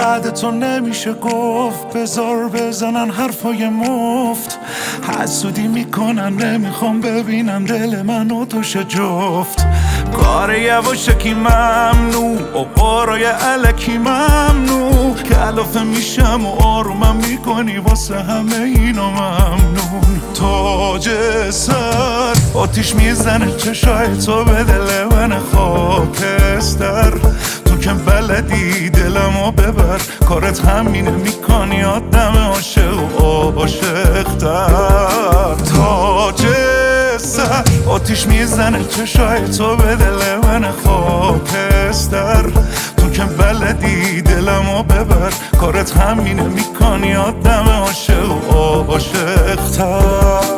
بعد تو نمیشه گفت بذار بزنن حرفای مفت حسودی میکنن نمیخوام ببینن دل من و توش جفت کار یواشکی ممنوع و قارای علکی ممنوع کلافه میشم و آرومم میکنی واسه همه اینا ممنون تاج سر آتیش میزنه چشای تو به دل من خاکستر تو که بلدی دلمو ببر کارت همینه میکنی آدم عاشق و عاشق‌تر تاج سر آتیش میزنه چشای تو به دل من خاکستر تو که بلدی دلمو ببر کارت همینه میکنی آدم عاشق و عاشق‌تر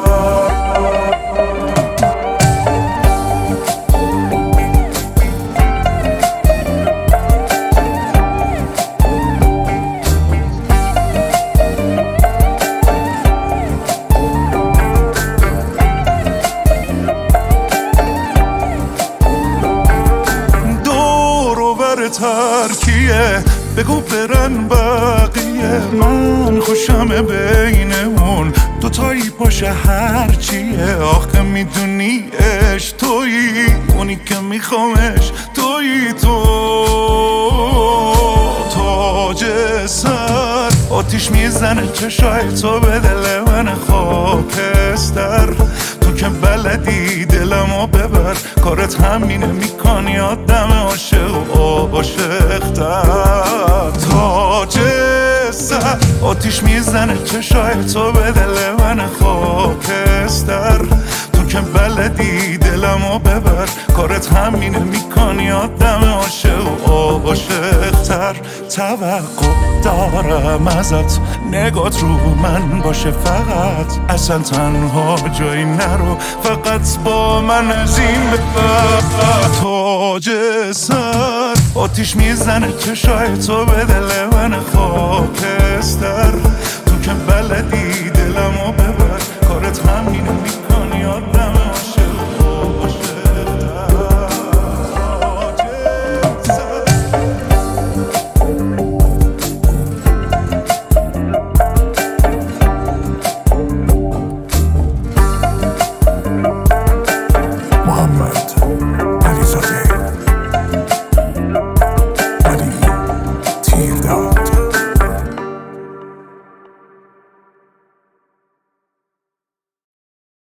ترکیه بگو برن بقیه من خوشم بینمون دوتایی پاشه هرچیه آخه میدونی عشق تویی اونی که میخوامش تویی تو تاج سر آتیش میزنه چشای تو به دل من خاکستر تو که بلدی دلمو ببر کارت همینه میکنی آدم عاشق و عاشق‌تر تاج سر آتیش میزنه چشای تو به دل من خاکستر تو که بلدی دلمو ببر کارت همینه میکنی آدم عاشق و عاشق‌تر توقع دارم ازت نگات رو من باشه فقط اصلا تنها جایی نرو فقط با من از این ببر تاج سر آتیش میزنه چشای تو به دل من خاکستر تو که بلدی